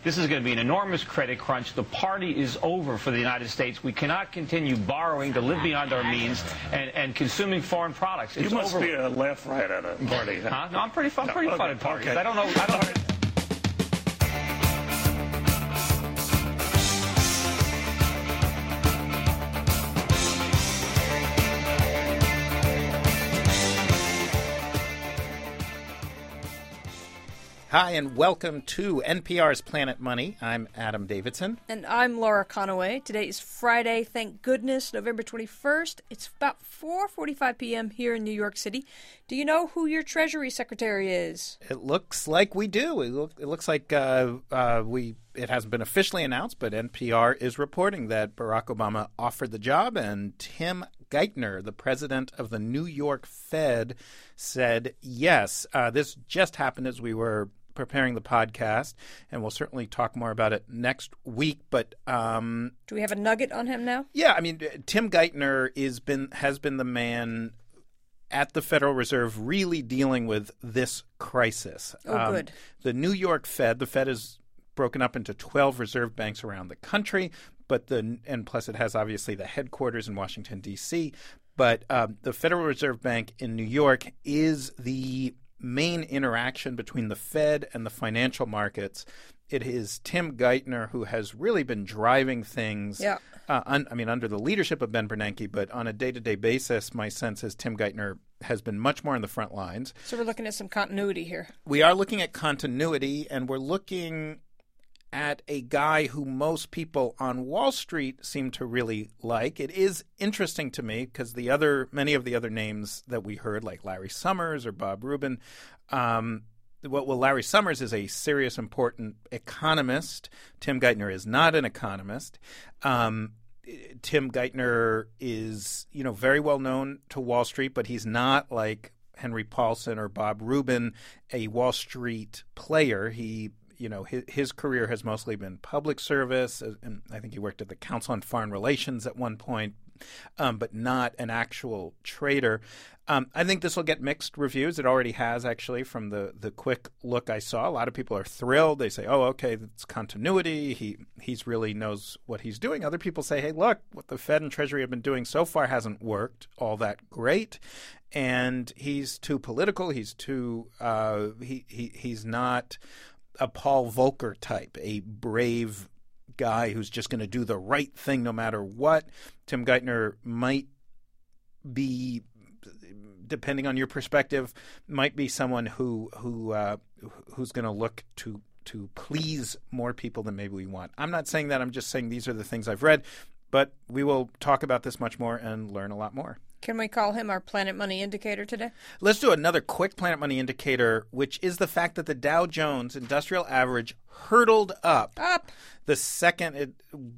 This is going to be an enormous credit crunch. The party is over for the United States. We cannot continue borrowing to live beyond our means and consuming foreign products. It's you must be a left right at a party. Huh? No, I'm pretty fun at parties. Okay. I don't know. Hi, and welcome to NPR's Planet Money. I'm Adam Davidson. And I'm Laura Conaway. Today is Friday, thank goodness, November 21st. It's about 4:45 p.m. here in New York City. Do you know who your Treasury Secretary is? It looks like we do. It looks like it hasn't been officially announced, but NPR is reporting that Barack Obama offered the job, and Tim Geithner, the president of the New York Fed, said yes. This just happened as we were preparing the podcast, and we'll certainly talk more about it next week. But do we have a nugget on him now? Yeah, I mean, Tim Geithner has been the man at the Federal Reserve really dealing with this crisis. Oh, good. The New York Fed, the Fed is broken up into 12 reserve banks around the country, and plus it has obviously the headquarters in Washington, D.C., but the Federal Reserve Bank in New York is the main interaction between the Fed and the financial markets. It is Tim Geithner who has really been driving things, under the leadership of Ben Bernanke, but on a day-to-day basis, my sense is Tim Geithner has been much more on the front lines. So we're looking at some continuity here. We are looking at continuity, and we're looking at a guy who most people on Wall Street seem to really like. It is interesting to me because many of the other names that we heard, like Larry Summers or Bob Rubin, Larry Summers is a serious, important economist. Tim Geithner is not an economist. Tim Geithner is, very well known to Wall Street, but he's not like Henry Paulson or Bob Rubin, a Wall Street player. His career has mostly been public service, and I think he worked at the Council on Foreign Relations at one point, but not an actual trader. I think this will get mixed reviews. It already has, actually, from the quick look I saw. A lot of people are thrilled. They say, oh, okay, it's continuity. He's really knows what he's doing. Other people say, hey, look, what the Fed and Treasury have been doing so far hasn't worked all that great. And he's too political. He's too he's not a Paul Volcker type, a brave guy who's just going to do the right thing no matter what. Tim Geithner might be, depending on your perspective, might be someone who's going to look to please more people than maybe we want. I'm not saying that. I'm just saying these are the things I've read. But we will talk about this much more and learn a lot more. Can we call him our Planet Money indicator today? Let's do another quick Planet Money indicator, which is the fact that the Dow Jones Industrial Average hurtled up. The second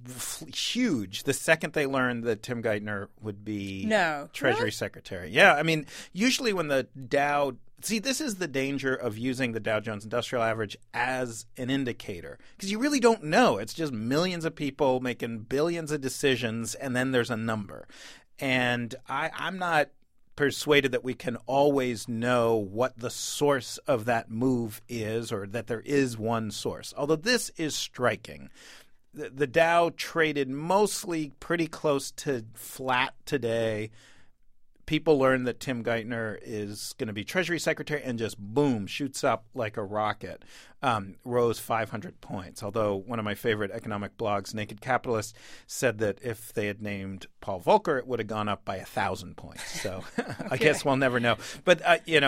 they learned that Tim Geithner would be Treasury Secretary. Yeah, I mean, usually when the Dow – see, this is the danger of using the Dow Jones Industrial Average as an indicator because you really don't know. It's just millions of people making billions of decisions, and then there's a number. And I'm not persuaded that we can always know what the source of that move is or that there is one source, although this is striking. The Dow traded mostly pretty close to flat today. People learn that Tim Geithner is going to be Treasury Secretary and just, boom, shoots up like a rocket, rose 500 points. Although one of my favorite economic blogs, Naked Capitalist, said that if they had named Paul Volcker, it would have gone up by 1,000 points. So I guess we'll never know. But,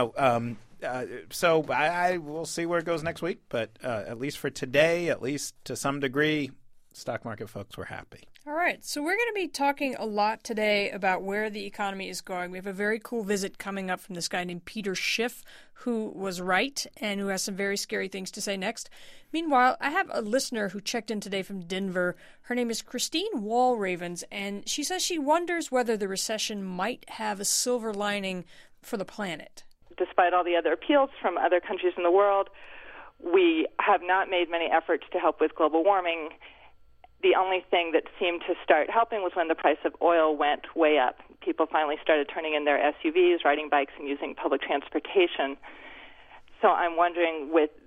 so I will see where it goes next week. But at least for today, at least to some degree, stock market folks were happy. All right, so we're going to be talking a lot today about where the economy is going. We have a very cool visit coming up from this guy named Peter Schiff, who was right and who has some very scary things to say next. Meanwhile, I have a listener who checked in today from Denver. Her name is Christine Wallravens, and she says she wonders whether the recession might have a silver lining for the planet. Despite all the other appeals from other countries in the world, we have not made many efforts to help with global warming. The only thing that seemed to start helping was when the price of oil went way up. People finally started turning in their SUVs, riding bikes, and using public transportation. So I'm wondering with that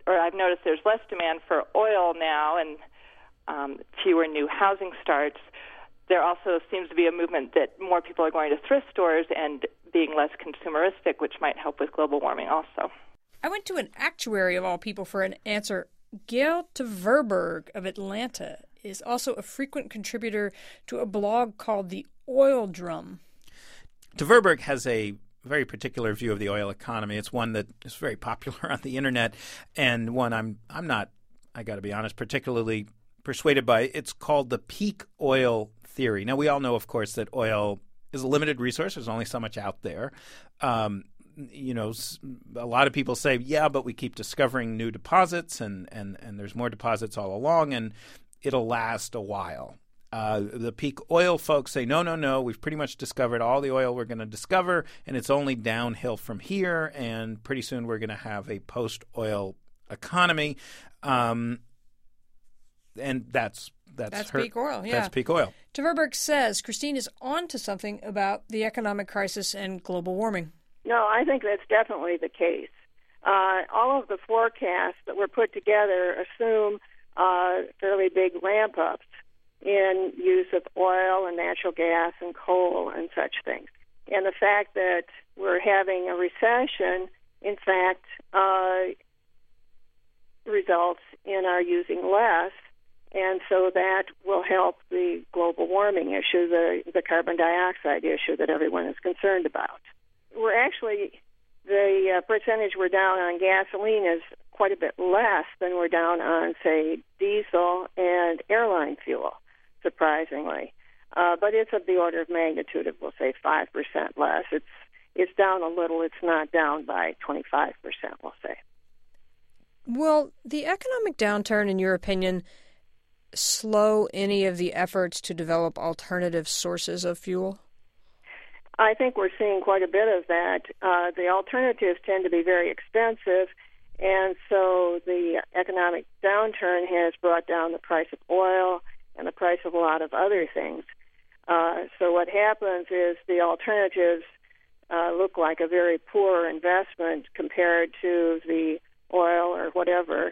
I've noticed there's less demand for oil now and fewer new housing starts. There also seems to be a movement that more people are going to thrift stores and being less consumeristic, which might help with global warming also. I went to an actuary of all people for an answer. Gail Tverberg of Atlanta is also a frequent contributor to a blog called The Oil Drum. Tverberg has a very particular view of the oil economy. It's one that is very popular on the internet, and one I'm not, I got to be honest, particularly persuaded by. It's called the peak oil theory. Now, we all know, of course, that oil is a limited resource. There's only so much out there. You know, a lot of people say, yeah, but we keep discovering new deposits, and there's more deposits all along, and it'll last a while. The peak oil folks say, no, we've pretty much discovered all the oil we're going to discover, and it's only downhill from here, and pretty soon we're going to have a post-oil economy. And that's peak oil, yeah. That's peak oil. Tverberg says Christine is on to something about the economic crisis and global warming. No, I think that's definitely the case. All of the forecasts that were put together assume fairly big ramp-ups in use of oil and natural gas and coal and such things. And the fact that we're having a recession, in fact, results in our using less, and so that will help the global warming issue, the carbon dioxide issue that everyone is concerned about. We're actually, the percentage we're down on gasoline is quite a bit less than we're down on, say, diesel and airline fuel, surprisingly. But it's of the order of magnitude of, we'll say, 5% less. It's down a little. It's not down by 25%, we'll say. Will the economic downturn, in your opinion, slow any of the efforts to develop alternative sources of fuel? I think we're seeing quite a bit of that. The alternatives tend to be very expensive, and so the economic downturn has brought down the price of oil and the price of a lot of other things. So what happens is the alternatives look like a very poor investment compared to the oil or whatever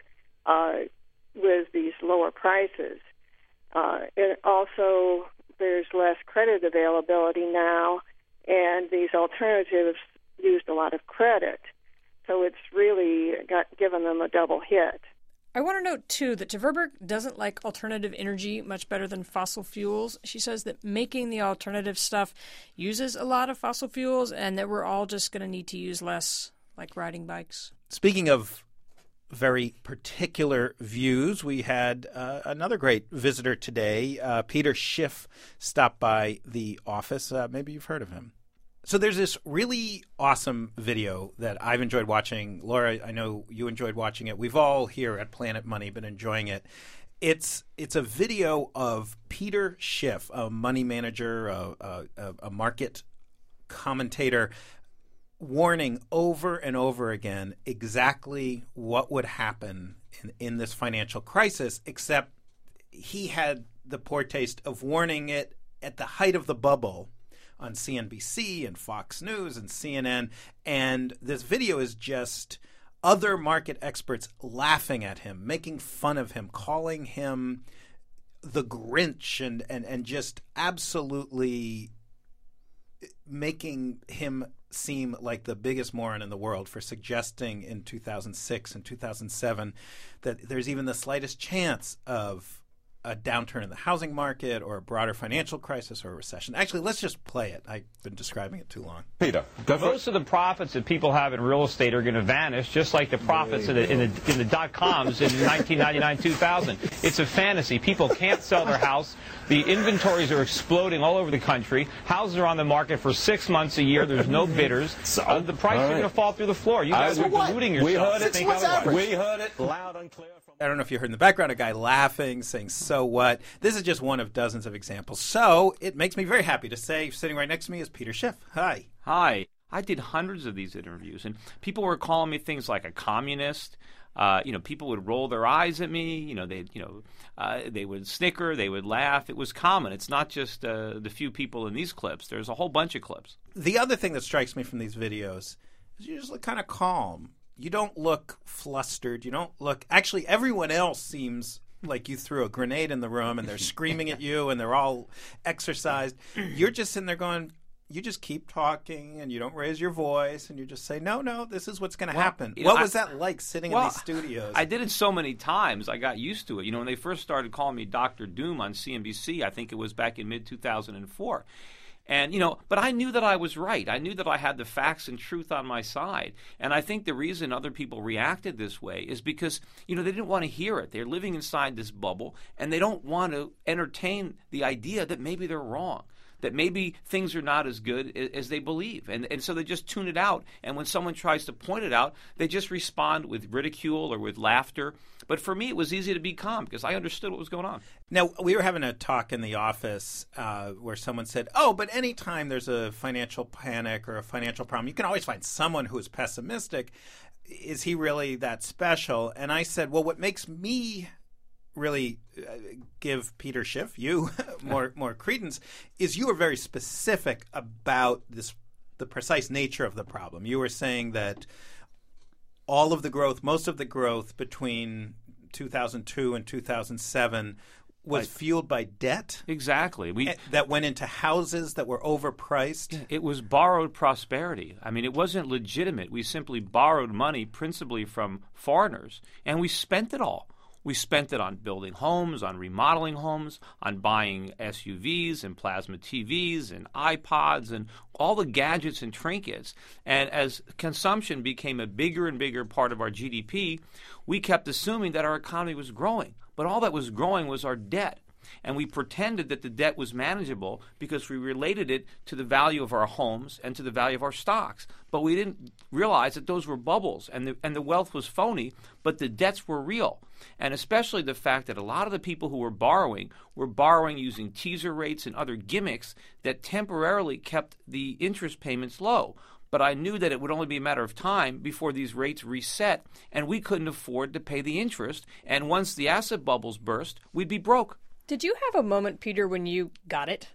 with these lower prices. And also, there's less credit availability now, and these alternatives used a lot of credit. So it's really given them a double hit. I want to note, too, that Tverberg doesn't like alternative energy much better than fossil fuels. She says that making the alternative stuff uses a lot of fossil fuels and that we're all just going to need to use less, like riding bikes. Speaking of very particular views, we had another great visitor today. Peter Schiff stopped by the office. Maybe you've heard of him. So there's this really awesome video that I've enjoyed watching. Laura, I know you enjoyed watching it. We've all here at Planet Money been enjoying it. It's a video of Peter Schiff, a money manager, a market commentator, warning over and over again exactly what would happen in this financial crisis, except he had the poor taste of warning it at the height of the bubble on CNBC and Fox News and CNN. And this video is just other market experts laughing at him, making fun of him, calling him the Grinch, and just absolutely making him seem like the biggest moron in the world for suggesting in 2006 and 2007 that there's even the slightest chance of a downturn in the housing market or a broader financial crisis or a recession. Actually, let's just play it. I've been describing it too long. Peter, most of the profits that people have in real estate are going to vanish, just like the profits in the dot-coms in 1999-2000. It's a fantasy. People can't sell their house. The inventories are exploding all over the country. Houses are on the market for 6 months a year. There's no bidders. The prices are going to fall through the floor. You guys are deluding yourself. We heard it loud and clear. I don't know if you heard in the background a guy laughing, saying, so what? This is just one of dozens of examples. So it makes me very happy to say, sitting right next to me is Peter Schiff. Hi. Hi. I did hundreds of these interviews, and people were calling me things like a communist. People would roll their eyes at me. They would snicker, they would laugh. It was common. It's not just the few people in these clips. There's a whole bunch of clips. The other thing that strikes me from these videos is you just look kind of calm. you don't look flustered. You don't look. Actually, everyone else seems like you threw a grenade in the room and they're screaming at you and they're all exercised. You're just sitting there going, you just keep talking and you don't raise your voice and you just say, no, this is what's going to happen. What was that like sitting in these studios? I did it so many times, I got used to it. When they first started calling me Dr. Doom on CNBC, I think it was back in mid-2004. And, but I knew that I was right. I knew that I had the facts and truth on my side. And I think the reason other people reacted this way is because, they didn't want to hear it. They're living inside this bubble, and they don't want to entertain the idea that maybe they're wrong, that maybe things are not as good as they believe. And so they just tune it out. And when someone tries to point it out, they just respond with ridicule or with laughter. But for me, it was easy to be calm because I understood what was going on. Now, we were having a talk in the office where someone said, but anytime there's a financial panic or a financial problem, you can always find someone who is pessimistic. Is he really that special? And I said, well, what makes me really give Peter Schiff, you, more credence, is you were very specific about the precise nature of the problem. You were saying that all of the growth, most of the growth between 2002 and 2007 was fueled by debt. Exactly. That went into houses that were overpriced. It was borrowed prosperity. I mean, it wasn't legitimate. We simply borrowed money principally from foreigners, and we spent it all. We spent it on building homes, on remodeling homes, on buying SUVs and plasma TVs and iPods and all the gadgets and trinkets. And as consumption became a bigger and bigger part of our GDP, we kept assuming that our economy was growing. But all that was growing was our debt. And we pretended that the debt was manageable because we related it to the value of our homes and to the value of our stocks. But we didn't realize that those were bubbles and the wealth was phony, but the debts were real. And especially the fact that a lot of the people who were borrowing using teaser rates and other gimmicks that temporarily kept the interest payments low. But I knew that it would only be a matter of time before these rates reset, and we couldn't afford to pay the interest. And once the asset bubbles burst, we'd be broke. Did you have a moment, Peter, when you got it?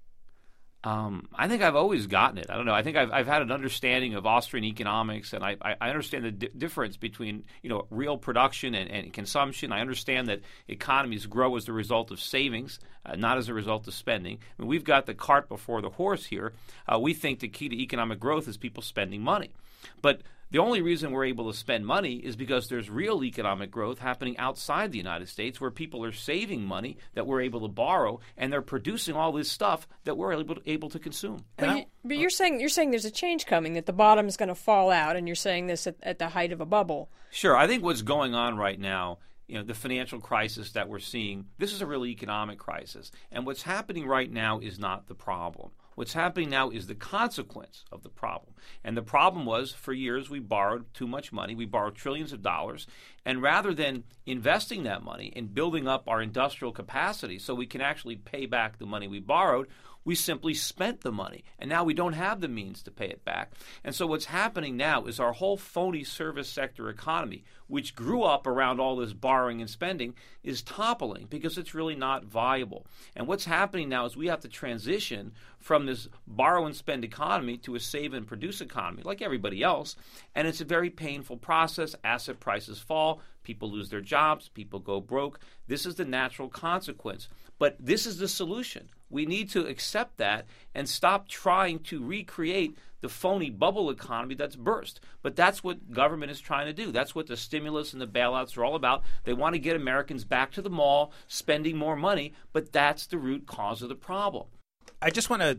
I think I've always gotten it. I don't know. I think I've had an understanding of Austrian economics, and I understand the difference between real production and consumption. I understand that economies grow as the result of savings, not as a result of spending. I mean, we've got the cart before the horse here. We think the key to economic growth is people spending money, but the only reason we're able to spend money is because there's real economic growth happening outside the United States where people are saving money that we're able to borrow, and they're producing all this stuff that we're able to consume. But you're saying there's a change coming, that the bottom is going to fall out, and you're saying this at the height of a bubble. Sure. I think what's going on right now, the financial crisis that we're seeing, this is a real economic crisis. And what's happening right now is not the problem. What's happening now is the consequence of the problem. And the problem was, for years, we borrowed too much money. We borrowed trillions of dollars. And rather than investing that money in building up our industrial capacity so we can actually pay back the money we borrowed, we simply spent the money. And now we don't have the means to pay it back. And so what's happening now is our whole phony service sector economy, which grew up around all this borrowing and spending, is toppling because it's really not viable. And what's happening now is we have to transition from this borrow and spend economy to a save and produce economy like everybody else. And it's a very painful process. Asset prices fall. People lose their jobs. People go broke. This is the natural consequence. But this is the solution. We need to accept that and stop trying to recreate the phony bubble economy that's burst. But that's what government is trying to do. That's what the stimulus and the bailouts are all about. They want to get Americans back to the mall, spending more money, but that's the root cause of the problem. I just want to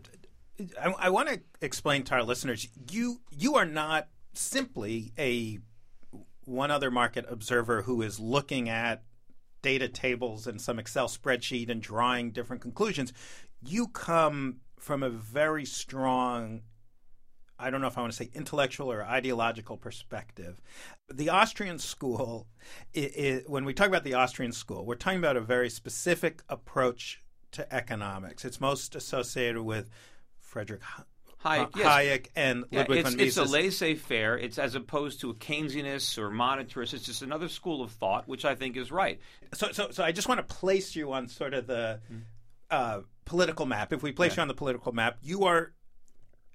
I want to explain to our listeners, you are not simply a one other market observer who is looking at data tables and some Excel spreadsheet and drawing different conclusions. You come from a very strong, I don't know if I want to say intellectual or ideological perspective. The Austrian school, when we talk about the Austrian school, we're talking about a very specific approach to economics. It's most associated with Friedrich Hayek and Ludwig von Mises. It's a laissez-faire. It's as opposed to a Keynesianist or monetarist. It's just another school of thought, which I think is right. So I just want to place you on sort of the political map. If we place you on the political map, you are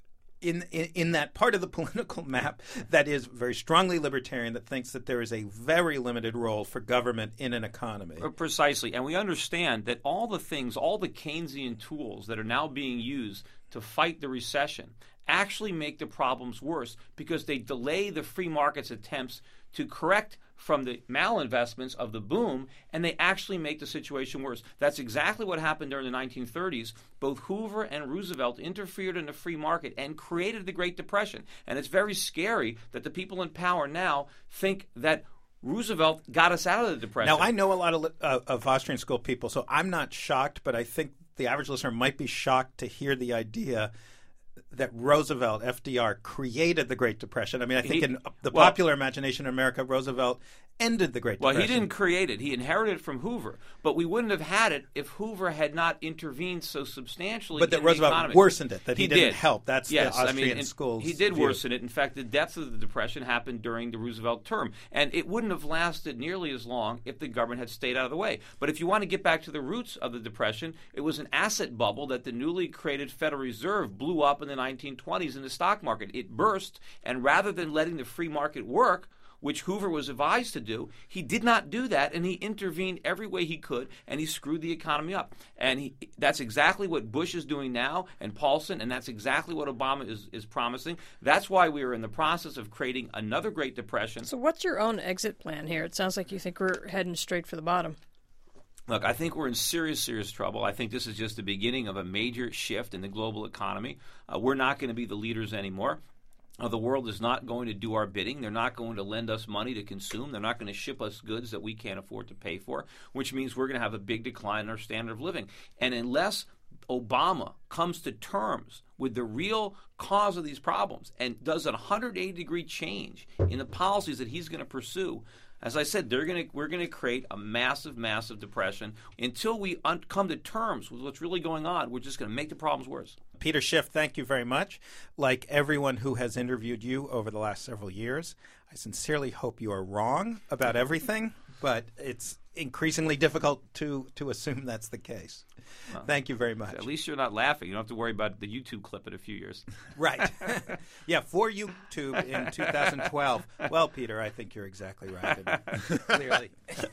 in that part of the political map that is very strongly libertarian, that thinks that there is a very limited role for government in an economy. Precisely. And we understand that all the Keynesian tools that are now being used to fight the recession actually make the problems worse because they delay the free market's attempts to correct from the malinvestments of the boom, and they actually make the situation worse. That's exactly what happened during the 1930s. Both Hoover and Roosevelt interfered in the free market and created the Great Depression. And it's very scary that the people in power now think that Roosevelt got us out of the Depression. Now, I know a lot of Austrian school people, so I'm not shocked, but I think the average listener might be shocked to hear the idea that Roosevelt, FDR, created the Great Depression. I mean, I think in the popular imagination in America, Roosevelt ended the Great Depression. Well, he didn't create it. He inherited it from Hoover. But we wouldn't have had it if Hoover had not intervened so substantially But that in Roosevelt the economy. worsened it, that he did. didn't help. That's yes, the Austrian school's He did view. worsen it. In fact, the depths of the Depression happened during the Roosevelt term. And it wouldn't have lasted nearly as long if the government had stayed out of the way. But if you want to get back to the roots of the Depression, it was an asset bubble that the newly created Federal Reserve blew up in the 1920s in the stock market. It burst, and rather than letting the free market work, which Hoover was advised to do, he did not do that, and he intervened every way he could, and he screwed the economy up. And that's exactly what Bush is doing now, and Paulson, and that's exactly what Obama is promising. That's why we are in the process of creating another Great Depression. So what's your own exit plan here? It sounds like you think we're heading straight for the bottom. Look, I think we're in serious, serious trouble. I think this is just the beginning of a major shift in the global economy. We're not going to be the leaders anymore. The world is not going to do our bidding. They're not going to lend us money to consume. They're not going to ship us goods that we can't afford to pay for, which means we're going to have a big decline in our standard of living. And unless Obama comes to terms with the real cause of these problems and does a 180-degree change in the policies that he's going to pursue, as I said, we're going to create a massive, massive depression. Until we come to terms with what's really going on, we're just going to make the problems worse. Peter Schiff, thank you very much. Like everyone who has interviewed you over the last several years, I sincerely hope you are wrong about everything, but it's increasingly difficult to assume that's the case. Well, thank you very much. At least you're not laughing. You don't have to worry about the YouTube clip in a few years. Right. Yeah, for YouTube in 2012. Well, Peter, I think you're exactly right. Clearly.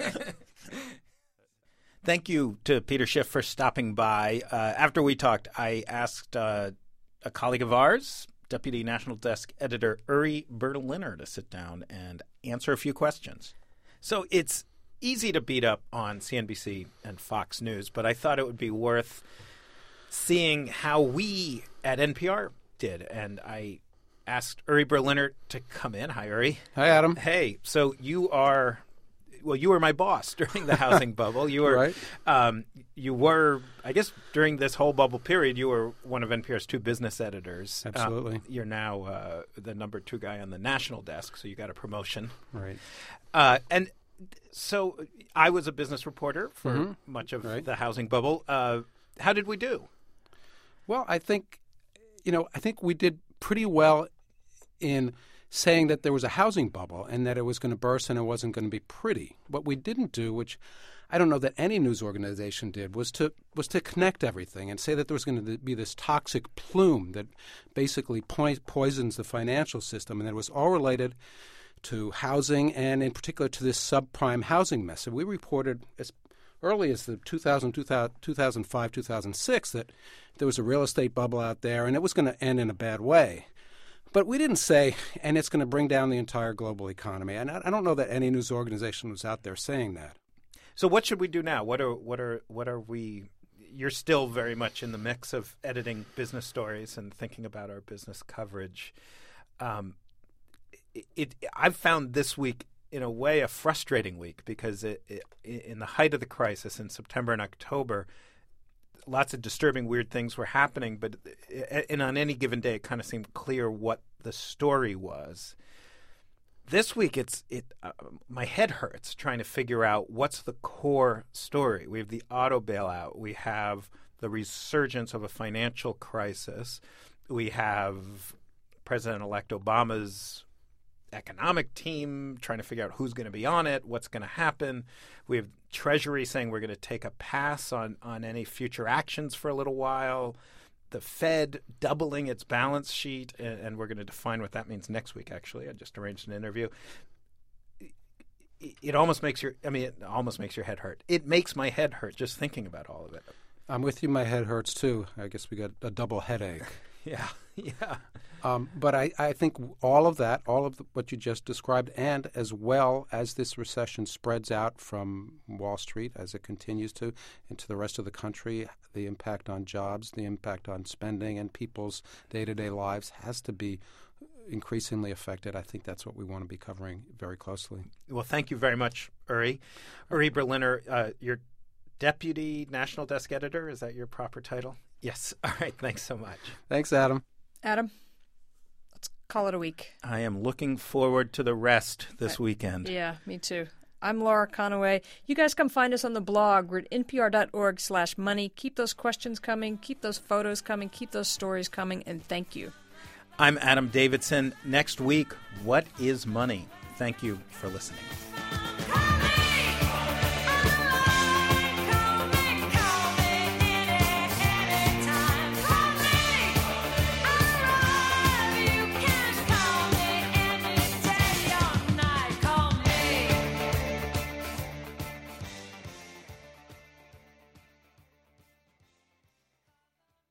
Thank you to Peter Schiff for stopping by. After we talked, I asked a colleague of ours, Deputy National Desk Editor Uri Berliner, to sit down and answer a few questions. So it's easy to beat up on CNBC and Fox News, but I thought it would be worth seeing how we at NPR did. And I asked Uri Berliner to come in. Hi, Uri. Hi, Adam. Hey, so you were my boss during the housing bubble. You were, right. You were, I guess, during this whole bubble period, you were one of NPR's two business editors. Absolutely. You're now the number 2 guy on the national desk, so you got a promotion. Right. And so I was a business reporter for much of the housing bubble. How did we do? Well, I think we did pretty well in saying that there was a housing bubble and that it was going to burst and it wasn't going to be pretty. What we didn't do, which I don't know that any news organization did, was to connect everything and say that there was going to be this toxic plume that basically poisons the financial system, and that it was all related to housing and in particular to this subprime housing mess. And we reported as early as the 2005, 2006 that there was a real estate bubble out there and it was going to end in a bad way. But we didn't say, and it's going to bring down the entire global economy. And I don't know that any news organization was out there saying that. So what should we do now? What are we? You're still very much in the mix of editing business stories and thinking about our business coverage. I've found this week, in a way, a frustrating week because in the height of the crisis in September and October, lots of disturbing, weird things were happening, but on any given day, it kind of seemed clear what the story was. This week, my head hurts trying to figure out what's the core story. We have the auto bailout. We have the resurgence of a financial crisis. We have President-elect Obama's economic team trying to figure out who's going to be on it, what's going to happen. We have Treasury saying we're going to take a pass on any future actions for a little while. the Fed doubling its balance sheet, and we're going to define what that means next week, actually. I just arranged an interview. It almost makes your head hurt. It makes my head hurt just thinking about all of it. I'm with you. My head hurts, too. I guess we got a double headache. Yeah. But I think all of what you just described, and as well as this recession spreads out from Wall Street as it continues to into the rest of the country, the impact on jobs, the impact on spending and people's day-to-day lives has to be increasingly affected. I think that's what we want to be covering very closely. Well, thank you very much, Uri. Uri Berliner, your Deputy National Desk Editor, is that your proper title? Yes. All right. Thanks so much. Thanks, Adam. Adam, let's call it a week. I am looking forward to the rest this weekend. Yeah, me too. I'm Laura Conaway. You guys come find us on the blog. We're at npr.org/money. Keep those questions coming. Keep those photos coming. Keep those stories coming. And thank you. I'm Adam Davidson. Next week, what is money? Thank you for listening.